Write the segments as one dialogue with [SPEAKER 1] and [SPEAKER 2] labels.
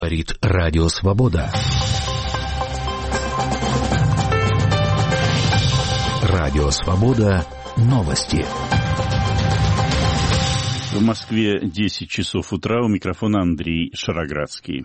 [SPEAKER 1] Говорит Радио Свобода. Радио Свобода. Новости.
[SPEAKER 2] В Москве 10 часов утра. У микрофона Андрей Шароградский.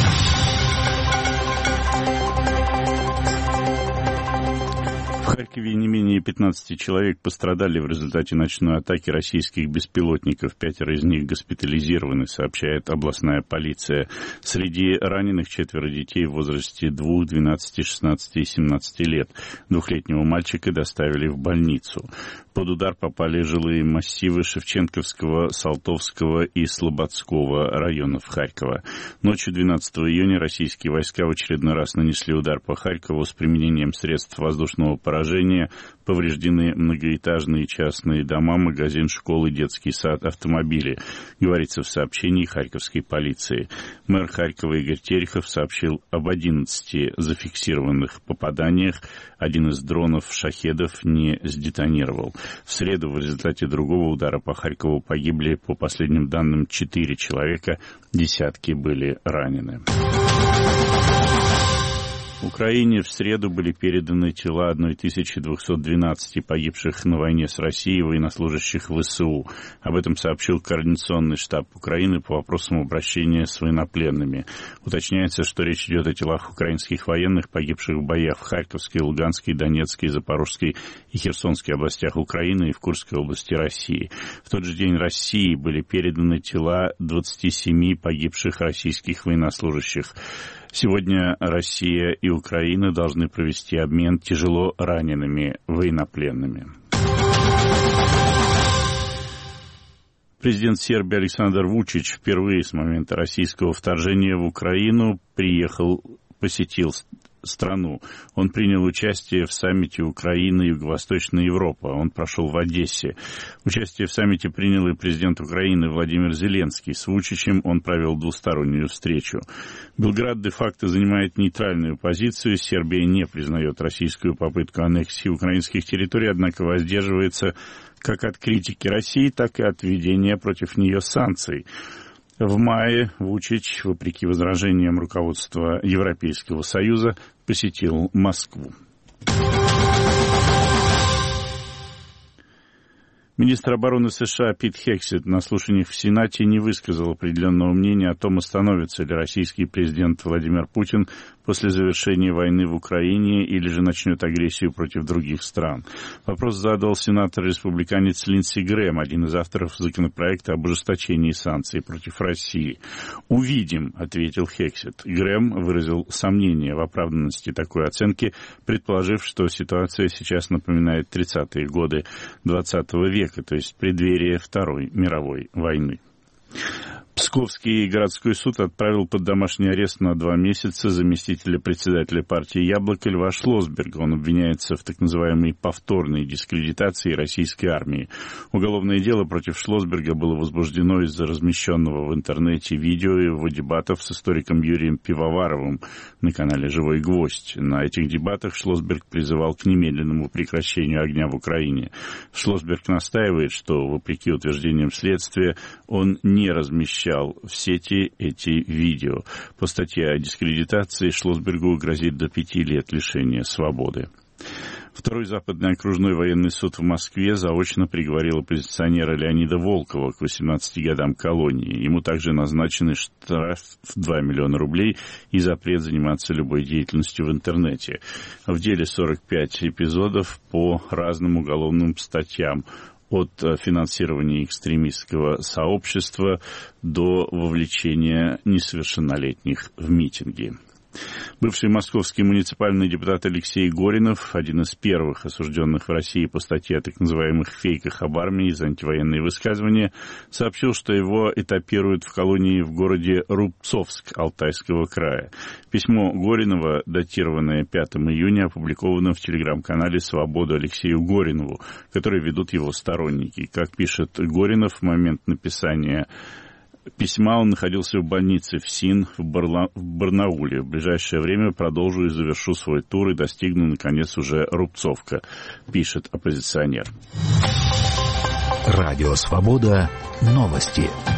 [SPEAKER 2] В Харькове не менее 15 человек пострадали в результате ночной атаки российских беспилотников. 5 из них госпитализированы, сообщает областная полиция. Среди раненых 4 детей в возрасте 2, 12, 16 и 17 лет. 2-летнего мальчика доставили в больницу. Под удар попали жилые массивы Шевченковского, Салтовского и Слободского районов Харькова. Ночью 12 июня российские войска в очередной раз нанесли удар по Харькову с применением средств воздушного поражения. Повреждены многоэтажные частные дома, магазин, школы, детский сад, автомобили, говорится в сообщении харьковской полиции. Мэр Харькова Игорь Терехов сообщил об 11 зафиксированных попаданиях. Один из дронов «Шахедов» не сдетонировал. В среду в результате другого удара по Харькову погибли, по последним данным, 4 человека, десятки были ранены. Украине в среду были переданы тела 1212 погибших на войне с Россией военнослужащих ВСУ. Об этом сообщил Координационный штаб Украины по вопросам обращения с военнопленными. Уточняется, что речь идет о телах украинских военных, погибших в боях в Харьковской, Луганской, Донецкой, Запорожской и Херсонской областях Украины и в Курской области России. В тот же день России были переданы тела 27 погибших российских военнослужащих. Сегодня Россия и Украина должны провести обмен тяжело ранеными военнопленными. Президент Сербии Александр Вучич впервые с момента российского вторжения в Украину посетил страну. Он принял участие в саммите Украины и Юго-Восточная Европа. Он прошел в Одессе. Участие в саммите принял и президент Украины Владимир Зеленский. С Вучичем он провел двустороннюю встречу. Белград де-факто занимает нейтральную позицию. Сербия не признает российскую попытку аннексии украинских территорий, однако воздерживается как от критики России, так и от введения против нее санкций. В мае Вучич, вопреки возражениям руководства Европейского Союза, посетил Москву. Министр обороны США Пит Хексет на слушаниях в Сенате не высказал определенного мнения о том, остановится ли российский президент Владимир Путин после завершения войны в Украине или же начнет агрессию против других стран. Вопрос задал сенатор-республиканец Линдси Грэм, один из авторов законопроекта об ужесточении санкций против России. «Увидим», — ответил Хексет. Грэм выразил сомнение в оправданности такой оценки, предположив, что ситуация сейчас напоминает 30-е годы XX века, то есть преддверие Второй мировой войны. Псковский городской суд отправил под домашний арест на 2 месяца заместителя председателя партии «Яблоко» Льва Шлосберга. Он обвиняется в так называемой повторной дискредитации российской армии. Уголовное дело против Шлосберга было возбуждено из-за размещенного в интернете видео его дебатов с историком Юрием Пивоваровым на канале «Живой гвоздь». На этих дебатах Шлосберг призывал к немедленному прекращению огня в Украине. Шлосберг настаивает, что, вопреки утверждениям следствия, он не размещал в сети эти видео. По статье о дискредитации Шлосбергу грозит до 5 лет лишения свободы. Второй западный окружной военный суд в Москве заочно приговорил оппозиционера Леонида Волкова к 18 годам колонии. Ему также назначены штраф в 2 миллиона рублей и запрет заниматься любой деятельностью в интернете. В деле 45 эпизодов по разным уголовным статьям, от финансирования экстремистского сообщества до вовлечения несовершеннолетних в митинги. Бывший московский муниципальный депутат Алексей Горинов, один из первых осужденных в России по статье о так называемых фейках об армии за антивоенные высказывания, сообщил, что его этапируют в колонии в городе Рубцовск Алтайского края. Письмо Горинова, датированное 5 июня, опубликовано в телеграм-канале «Свобода» Алексею Горинову, который ведут его сторонники. Как пишет Горинов, в момент написания письма он находился в больнице ФСИН в Барнауле. В ближайшее время продолжу и завершу свой тур и достигну, наконец, уже Рубцовка, пишет оппозиционер.
[SPEAKER 1] Радио «Свобода». Новости.